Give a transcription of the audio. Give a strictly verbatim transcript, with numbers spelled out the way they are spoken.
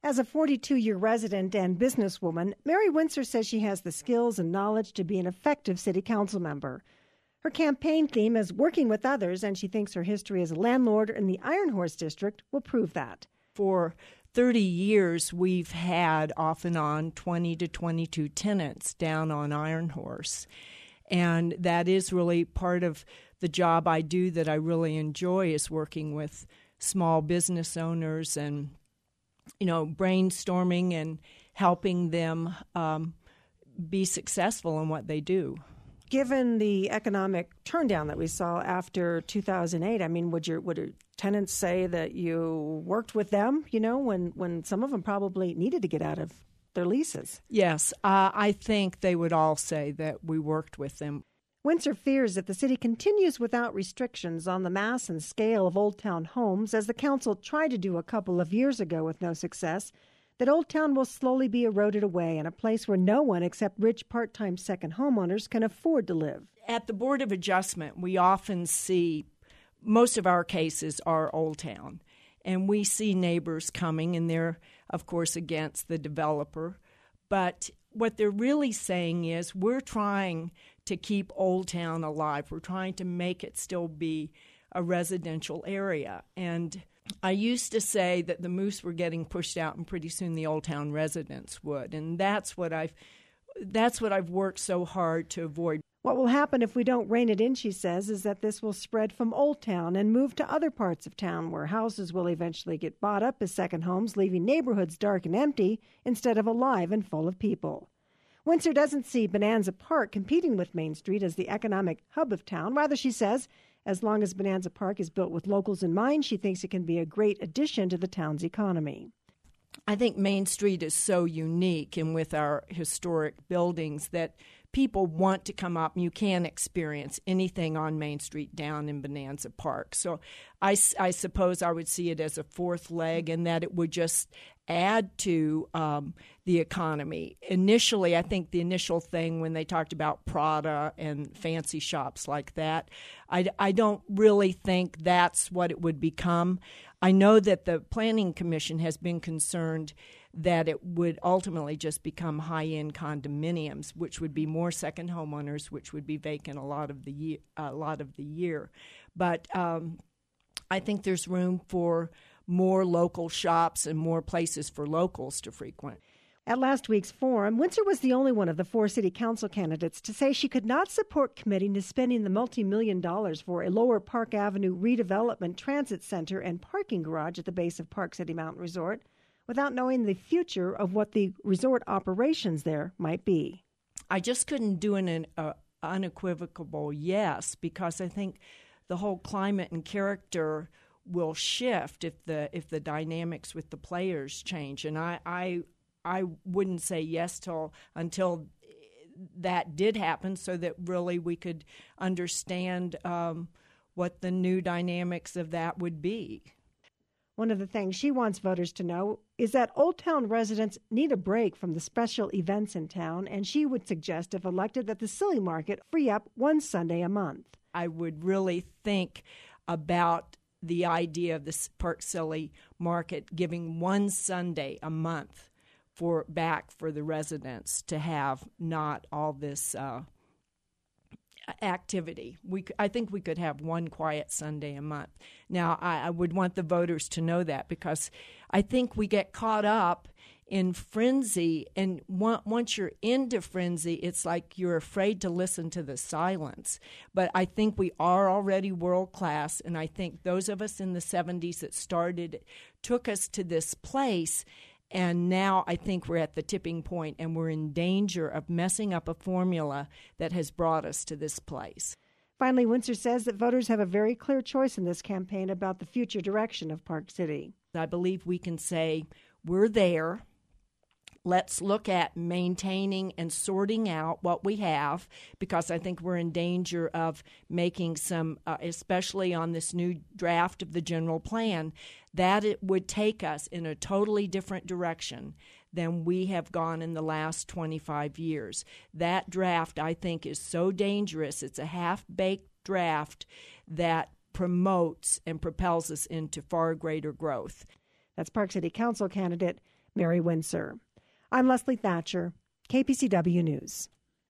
As a forty-two-year resident and businesswoman, Mary Windsor says she has the skills and knowledge to be an effective city council member. Her campaign theme is working with others, and she thinks her history as a landlord in the Iron Horse District will prove that. For thirty years, we've had off and on twenty to twenty-two tenants down on Iron Horse. And that is really part of the job I do that I really enjoy, is working with small business owners and you know, brainstorming and helping them um, be successful in what they do. Given the economic turndown that we saw after two thousand eight, I mean, would your would your tenants say that you worked with them, you know, when, when some of them probably needed to get out of their leases? Yes, uh, I think they would all say that we worked with them. Windsor fears if the city continues without restrictions on the mass and scale of Old Town homes, as the council tried to do a couple of years ago with no success, that Old Town will slowly be eroded away in a place where no one except rich part-time second homeowners can afford to live. At the Board of Adjustment, we often see, most of our cases are Old Town, and we see neighbors coming, and they're, of course, against the developer. But what they're really saying is we're trying to keep Old Town alive. We're trying to make it still be a residential area. And I used to say that the moose were getting pushed out, and pretty soon the Old Town residents would. And that's what I've that's what I've worked so hard to avoid. What will happen if we don't rein it in, she says, is that this will spread from Old Town and move to other parts of town where houses will eventually get bought up as second homes, leaving neighborhoods dark and empty instead of alive and full of people. Windsor doesn't see Bonanza Park competing with Main Street as the economic hub of town. Rather, she says, as long as Bonanza Park is built with locals in mind, she thinks it can be a great addition to the town's economy. I think Main Street is so unique, and with our historic buildings, that people want to come up and you can experience anything on Main Street down in Bonanza Park. So I, I suppose I would see it as a fourth leg, and that it would just add to um, the economy. Initially, I think the initial thing when they talked about Prada and fancy shops like that, I, I don't really think that's what it would become. I know that the Planning Commission has been concerned that it would ultimately just become high-end condominiums, which would be more second homeowners, which would be vacant a lot of the year. A lot of the year. But um, I think there's room for more local shops and more places for locals to frequent. At last week's forum, Windsor was the only one of the four city council candidates to say she could not support committing to spending the multi-million dollars for a Lower Park Avenue redevelopment transit center and parking garage at the base of Park City Mountain Resort without knowing the future of what the resort operations there might be. I just couldn't do an uh, unequivocal yes, because I think the whole climate and character will shift if the if the dynamics with the players change. And I I, I wouldn't say yes till until that did happen, so that really we could understand um, what the new dynamics of that would be. One of the things she wants voters to know is that Old Town residents need a break from the special events in town, and she would suggest, if elected, that the Silly Market free up one Sunday a month. I would really think about the idea of this Park Silly Market giving one Sunday a month for back for the residents to have not all this uh, activity. We, I think we could have one quiet Sunday a month. Now, I, I would want the voters to know that, because I think we get caught up in frenzy, and one, once you're into frenzy, it's like you're afraid to listen to the silence. But I think we are already world class, and I think those of us in the seventies that started took us to this place, and now I think we're at the tipping point, and we're in danger of messing up a formula that has brought us to this place. Finally, Windsor says that voters have a very clear choice in this campaign about the future direction of Park City. I believe we can say we're there. Let's look at maintaining and sorting out what we have, because I think we're in danger of making some, uh, especially on this new draft of the general plan, that it would take us in a totally different direction than we have gone in the last twenty-five years. That draft, I think, is so dangerous. It's a half-baked draft that promotes and propels us into far greater growth. That's Park City Council candidate Mary Windsor. I'm Leslie Thatcher, K P C W News.